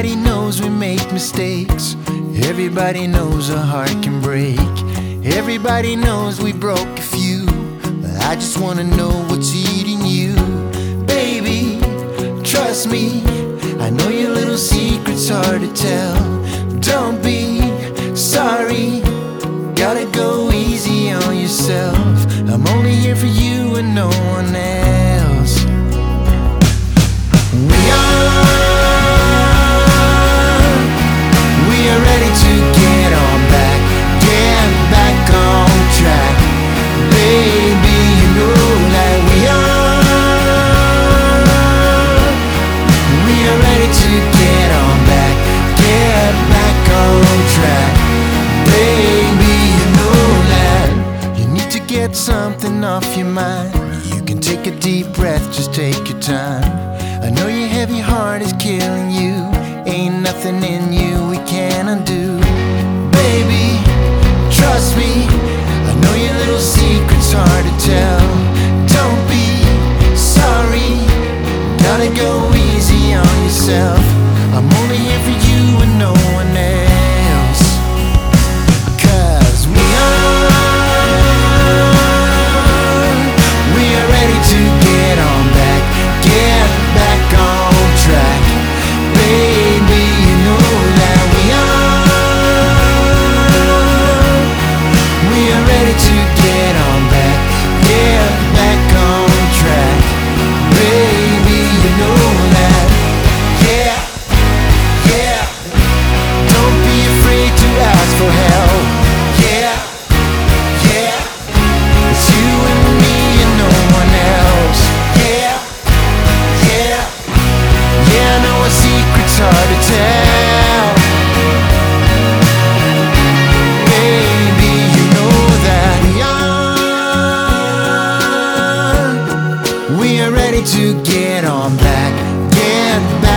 Everybody knows we make mistakes. Everybody knows a heart can break. Everybody knows we broke a few. But I just wanna know what's eating you. Baby, trust me, I know your little secret's hard to tell. Don't be sorry, gotta go easy on yourself. I'm only here for you and no one else. We are ready to get on back on track. Baby, you know that we are ready to get on back on track. Baby, you know that you need to get something off your mind. You can take a deep breath, just take your time. I know your heavy heart is killing you. Ain't nothing in you we can't undo. Baby, trust me, I know your little secret's hard to tell. Don't be sorry, gotta go easy on yourself. I'm only here for you and no one else. 'Cause we are ready to get on back on track. Baby, you know that we are ready to get on back on track. Baby, you know that, yeah. Don't be afraid to ask for help. Yeah. It's you and me and no one else. Yeah. I know a secret's hard to tell. Baby, you know that we are ready to get on back